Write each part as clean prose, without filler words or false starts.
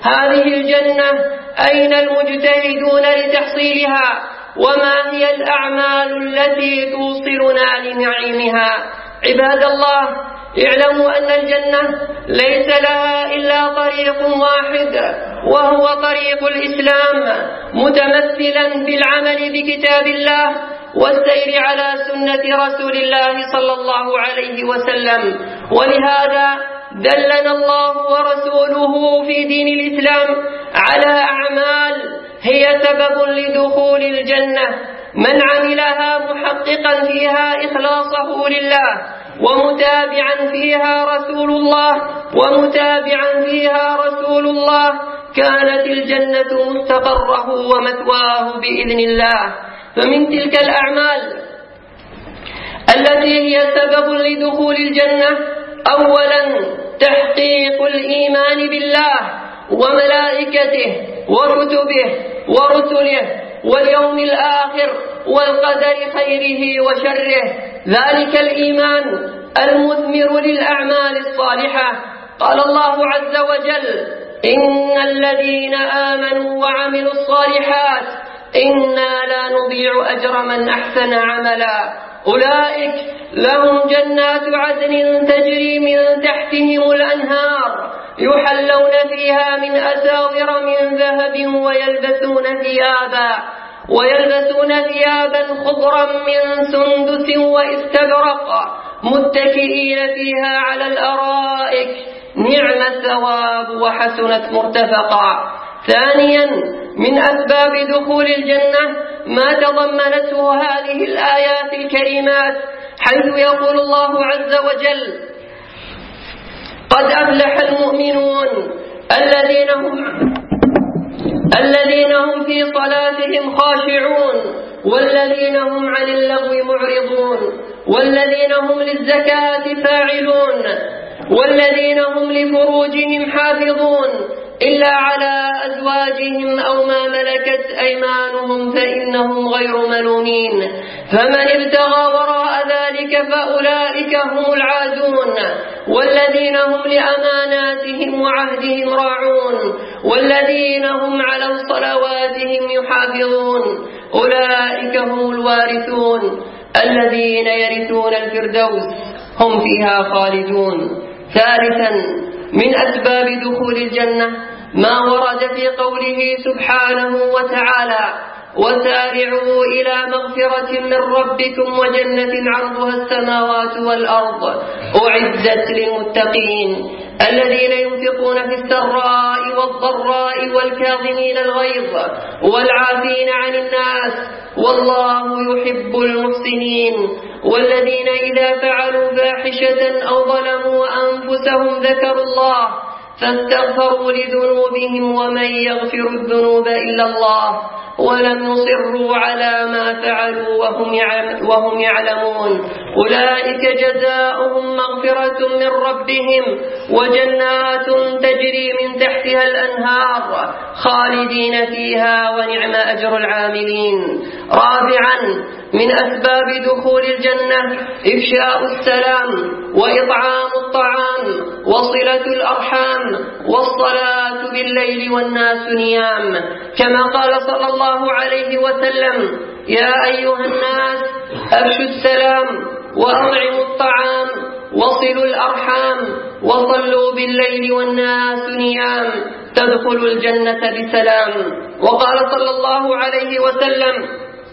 هذه الجنة أين المجتهدون لتحصيلها؟ وما هي الأعمال التي توصلنا لنعيمها؟ عباد الله، اعلموا أن الجنة ليس لها إلا طريق واحد، وهو طريق الإسلام، متمثلا بالعمل بكتاب الله والسير على سنة رسول الله صلى الله عليه وسلم. ولهذا دلنا الله ورسوله في دين الإسلام على أعمال هي سبب لدخول الجنة. من عملها محققا فيها إخلاصه لله، ومتابعا فيها رسول الله كانت الجنة مستقره ومثواه بإذن الله. فمن تلك الأعمال التي هي سبب لدخول الجنة: أولا تحقيق الإيمان بالله وملائكته وكتبه ورسله واليوم الآخر والقدر خيره وشره، ذلك الإيمان المثمر للأعمال الصالحة. قال الله عز وجل: إن الذين آمنوا وعملوا الصالحات إنا لا نضيع أجر من أحسن عملا، أولئك لهم جنات عدن تجري من تحتهم الأنهار يحلون فيها من أساور من ذهب ويلبسون ثيابا خضرا من سندس واستبرق متكئين فيها على الأرائك نعم الثواب وحسنت مرتفقا. ثانيا، من أسباب دخول الجنة ما تضمنته هذه الآيات الكريمات، حيث يقول الله عز وجل: قد أفلح المؤمنون الذين هم في صلاتهم خاشعون والذين هم عن اللغو معرضون والذين هم للزكاة فاعلون والذين هم لفروجهم حافظون إلا على أزواجهم أو ما ملكت أيمانهم فإنهم غير ملومين، فمن ابتغى وراء ذلك فأولئك هم العادون والذين هم لأماناتهم وعهدهم راعون والذين هم على صلواتهم يحافظون، أولئك هم الوارثون الذين يرثون الفردوس هم فيها خالدون. ثالثا، من أسباب دخول الجنة ما ورد في قوله سبحانه وتعالى: وسارعوا إلى مغفرة من ربكم وجنة عرضها السماوات والأرض أعدت للمتقين الذين ينفقون في السراء والضراء والكاظمين الغيظ والعافين عن الناس والله يحب المحسنين والذين إذا فعلوا فاحشة أو ظلموا أنفسهم ذكروا الله فاستغفروا لذنوبهم ومن يغفر الذنوب إلا الله ولم يصروا على ما فعلوا وهم يعلمون، أولئك جزاؤهم مغفرة من ربهم وجنات تجري من تحتها الأنهار خالدين فيها ونعم أجر العاملين. رابعا، من أسباب دخول الجنة إفشاء السلام وإطعام الطعام وصلة الأرحام والصلاة بالليل والناس نيام، كما قال صلى الله عليه وسلم: يا أيها الناس أفشوا السلام وأطعموا الطعام وصلوا الأرحام وصلوا بالليل والناس نيام تدخلوا الجنة بسلام. وقال صلى الله عليه وسلم: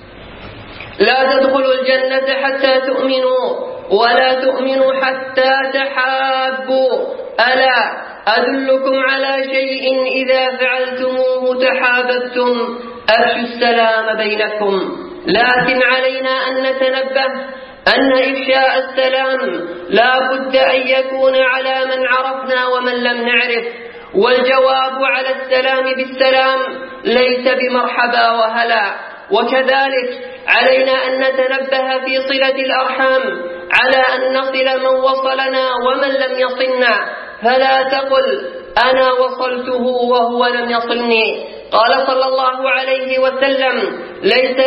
لا تدخلوا الجنة حتى تؤمنوا ولا تؤمنوا حتى تحابوا، ألا أدلكم على شيء إذا فعلتموه تحاببتم؟ أفشوا السلام بينكم. لكن علينا أن نتنبه أن إفشاء السلام لا بد أن يكون على من عرفنا ومن لم نعرف، والجواب على السلام بالسلام ليس بمرحبا وهلا. وكذلك علينا أن نتنبه في صلة الأرحام على أن نصل من وصلنا ومن لم يصلنا، فلا تقل أنا وصلته وهو لم يصلني. قال صلى الله عليه وسلم: ليس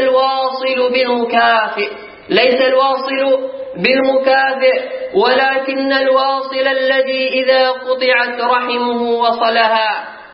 الواصل بالمكافئ ولكن الواصل الذي إذا قطعت رحمه وصلها.